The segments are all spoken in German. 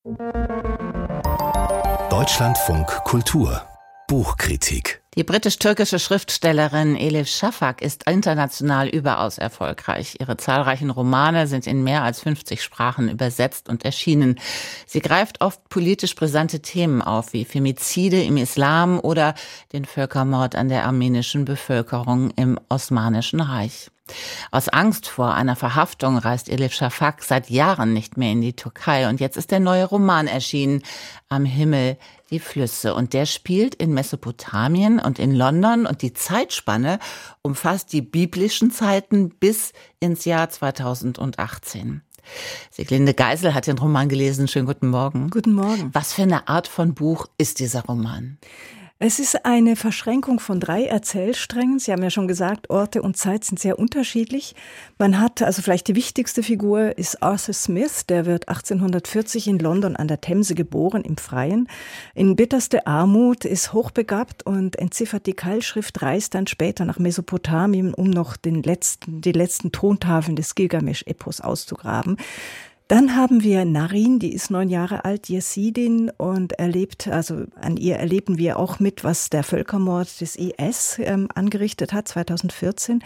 Deutschlandfunk Kultur Buchkritik. Die britisch-türkische Schriftstellerin Elif Shafak ist international überaus erfolgreich. Ihre zahlreichen Romane sind in mehr als 50 Sprachen übersetzt und erschienen. Sie greift oft politisch brisante Themen auf, wie Femizide im Islam oder den Völkermord an der armenischen Bevölkerung im Osmanischen Reich. Aus Angst vor einer Verhaftung reist Elif Shafak seit Jahren nicht mehr in die Türkei. Und jetzt ist der neue Roman erschienen, Am Himmel die Flüsse. Und der spielt in Mesopotamien und in London. Und die Zeitspanne umfasst die biblischen Zeiten bis ins Jahr 2018. Sieglinde Geisel hat den Roman gelesen. Schönen guten Morgen. Guten Morgen. Was für eine Art von Buch ist dieser Roman? Es ist eine Verschränkung von 3 Erzählsträngen. Sie haben ja schon gesagt, Orte und Zeit sind sehr unterschiedlich. Man hat, also vielleicht die wichtigste Figur ist Arthur Smith. Der wird 1840 in London an der Themse geboren, im Freien. In bitterste Armut, ist hochbegabt und entziffert die Keilschrift, reist dann später nach Mesopotamien, um noch die letzten Tontafeln des Gilgamesch-Epos auszugraben. Dann haben wir Narin, die ist 9 Jahre alt, Jesidin, und an ihr erleben wir auch mit, was der Völkermord des IS angerichtet hat, 2014.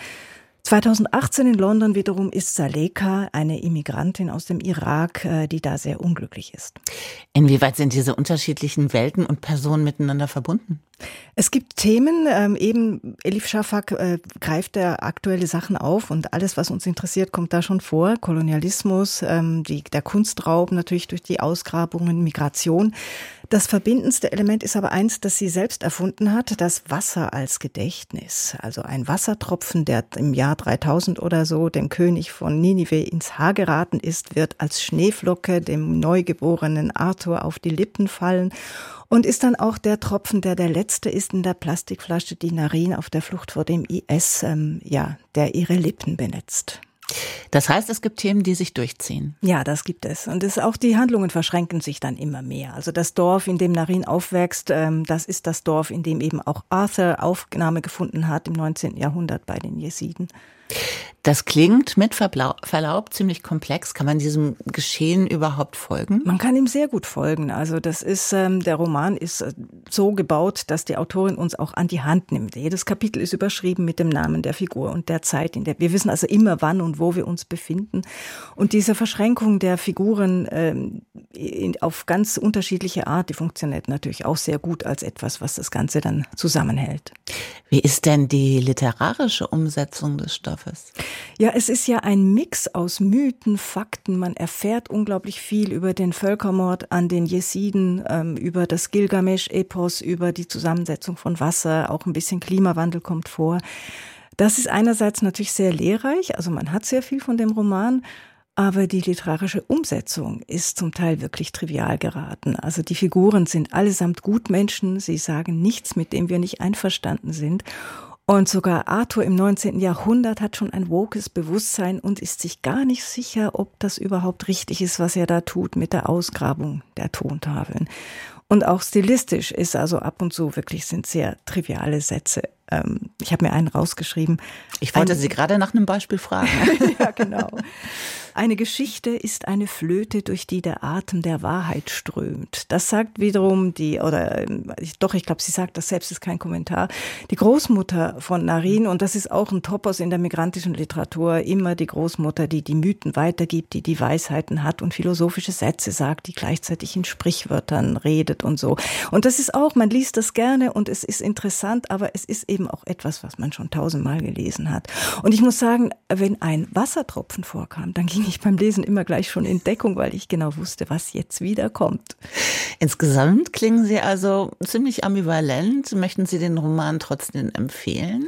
2018 in London wiederum ist Saleka, eine Immigrantin aus dem Irak, die da sehr unglücklich ist. Inwieweit sind diese unterschiedlichen Welten und Personen miteinander verbunden? Es gibt Themen, eben Elif Shafak greift da aktuelle Sachen auf und alles, was uns interessiert, kommt da schon vor. Kolonialismus, der Kunstraub natürlich durch die Ausgrabungen, Migration. Das verbindendste Element ist aber eins, das sie selbst erfunden hat, das Wasser als Gedächtnis. Also ein Wassertropfen, der im Jahr 3000 oder so dem König von Ninive ins Haar geraten ist, wird als Schneeflocke dem neugeborenen Arthur auf die Lippen fallen und ist dann auch der Tropfen, der letzte ist in der Plastikflasche, die Narin auf der Flucht vor dem IS, der ihre Lippen benetzt. Das heißt, es gibt Themen, die sich durchziehen. Ja, das gibt es. Und auch die Handlungen verschränken sich dann immer mehr. Also das Dorf, in dem Narin aufwächst, das ist das Dorf, in dem eben auch Arthur Aufnahme gefunden hat im 19. Jahrhundert bei den Jesiden. Das klingt mit Verlaub ziemlich komplex. Kann man diesem Geschehen überhaupt folgen? Man kann ihm sehr gut folgen. Also das ist, der Roman ist so gebaut, dass die Autorin uns auch an die Hand nimmt. Jedes Kapitel ist überschrieben mit dem Namen der Figur und der Zeit, in der wir wissen also immer, wann und wo wir uns befinden. Und diese Verschränkung der Figuren auf ganz unterschiedliche Art, die funktioniert natürlich auch sehr gut als etwas, was das Ganze dann zusammenhält. Wie ist denn die literarische Umsetzung des Stoffes? Ja, es ist ja ein Mix aus Mythen, Fakten. Man erfährt unglaublich viel über den Völkermord an den Jesiden, über das Gilgamesch-Epos, über die Zusammensetzung von Wasser, auch ein bisschen Klimawandel kommt vor. Das ist einerseits natürlich sehr lehrreich, also man hat sehr viel von dem Roman, aber die literarische Umsetzung ist zum Teil wirklich trivial geraten. Also die Figuren sind allesamt Gutmenschen, sie sagen nichts, mit dem wir nicht einverstanden sind. Und sogar Arthur im 19. Jahrhundert hat schon ein wokes Bewusstsein und ist sich gar nicht sicher, ob das überhaupt richtig ist, was er da tut mit der Ausgrabung der Tontafeln. Und auch stilistisch ist also ab und zu wirklich sind sehr triviale Sätze. Ich habe mir einen rausgeschrieben. Ich wollte Sie gerade nach einem Beispiel fragen. Ja, genau. Eine Geschichte ist eine Flöte, durch die der Atem der Wahrheit strömt. Das sagt wiederum ich glaube, sie sagt das selbst, ist kein Kommentar, die Großmutter von Narin, und das ist auch ein Topos in der migrantischen Literatur, immer die Großmutter, die die Mythen weitergibt, die die Weisheiten hat und philosophische Sätze sagt, die gleichzeitig in Sprichwörtern redet und so. Und das ist auch, man liest das gerne und es ist interessant, aber es ist eben auch etwas, was man schon 1000-mal gelesen hat. Und ich muss sagen, wenn ein Wassertropfen vorkam, dann ging ich beim Lesen immer gleich schon in Deckung, weil ich genau wusste, was jetzt wieder kommt. Insgesamt klingen Sie also ziemlich ambivalent. Möchten Sie den Roman trotzdem empfehlen?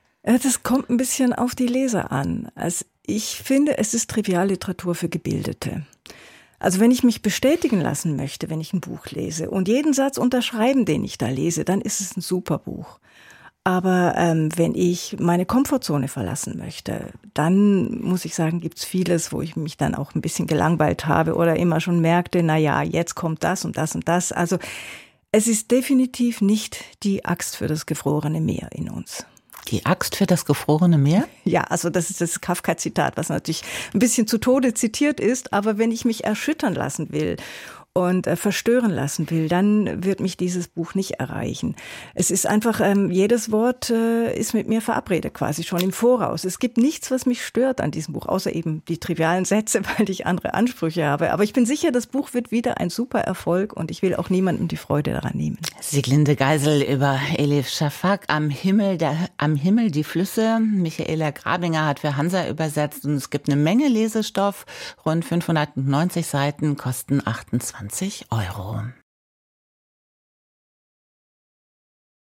Das kommt ein bisschen auf die Leser an. Also ich finde, es ist Trivialliteratur für Gebildete. Also wenn ich mich bestätigen lassen möchte, wenn ich ein Buch lese und jeden Satz unterschreiben, den ich da lese, dann ist es ein super Buch. Aber wenn ich meine Komfortzone verlassen möchte, dann muss ich sagen, gibt's vieles, wo ich mich dann auch ein bisschen gelangweilt habe oder immer schon merkte, jetzt kommt das und das und das. Also es ist definitiv nicht die Axt für das gefrorene Meer in uns. Die Axt für das gefrorene Meer? Ja, also das ist das Kafka-Zitat, was natürlich ein bisschen zu Tode zitiert ist, aber wenn ich mich erschüttern lassen will und verstören lassen will, dann wird mich dieses Buch nicht erreichen. Es ist einfach, jedes Wort ist mit mir verabredet quasi schon im Voraus. Es gibt nichts, was mich stört an diesem Buch, außer eben die trivialen Sätze, weil ich andere Ansprüche habe. Aber ich bin sicher, das Buch wird wieder ein super Erfolg und ich will auch niemandem die Freude daran nehmen. Sieglinde Geisel über Elif Shafak, Am Himmel die Flüsse. Michaela Grabinger hat für Hansa übersetzt und es gibt eine Menge Lesestoff. Rund 590 Seiten kosten 28 €.